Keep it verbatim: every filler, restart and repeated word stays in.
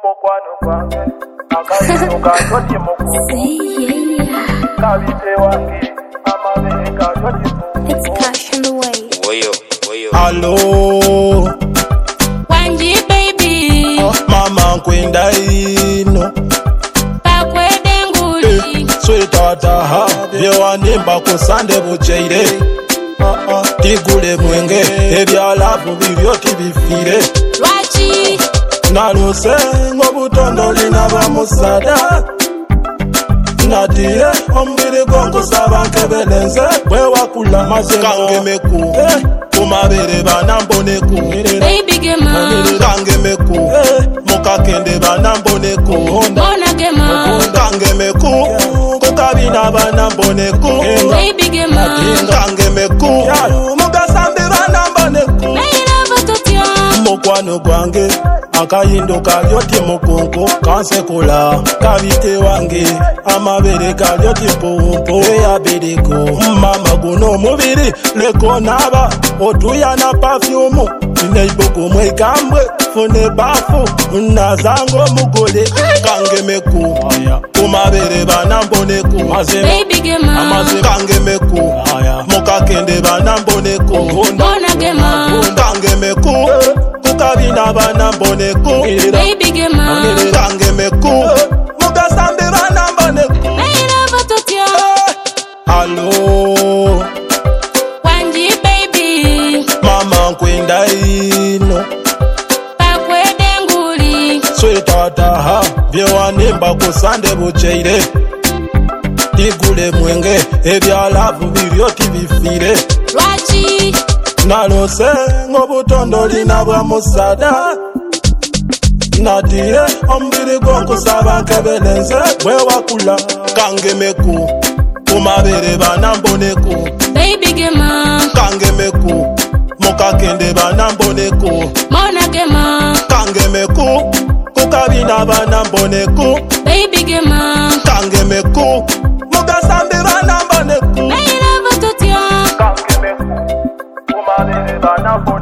mukwano gwange akabino kajoti mukuku kabite wange amabere kajoti It's cash in the way. Woyo, woyo. Hello, Wanji baby, mama nkwenda ino bakwede nguli. sweetheart ha byewanimba ku sande bujeire tigule mwenge ebyalavu bibyo tibifire Lwachi, naluse ng'obutondoli n'abamusada natire omubiri gwongusaba nkebelenze bwewakula maze kangemeku kumabere banamboneku baby gema, kangemeku mukakende banamboneku bona gema, kangemeku kukabina banamboneku baby gema. kangemeku mugasambi banamboneku Naira batotya, mukwano gwange akayindo kalyoti mukunku kansekula kabite wange amabere kalyoti mpumpu eyabiriko mama guno omubiri leko naba otuya na pafyumu neibuku mwekambwe fune bafu nazango mugole kangemeku kumabere banamboneku baby gema, kangemeku mukakende banamboneku bona gema, kangemeku kukabina banamboneku baby gema. kangemeku mugasambi banamboneku Naira batotya, Hello, wanji baby, mama nkwenda ino bakwede nguli. sweetheart ha byewanimba ku sande bujeire tigule mwenge ebyalavu bibyo tibifire Lwachi, nalose ng'obutondoli n'abwamusada natire omubiri gwonkusaba nkebelenze bwewakula kangemeku kumabere banamboneku baby gema, kangemeku mukakende banamboneku bona gema, kangemeku kukabina banamboneku baby gema. kangemeku mugasambi banamboneku Naira batotya, kangemeku kumabere banamboneku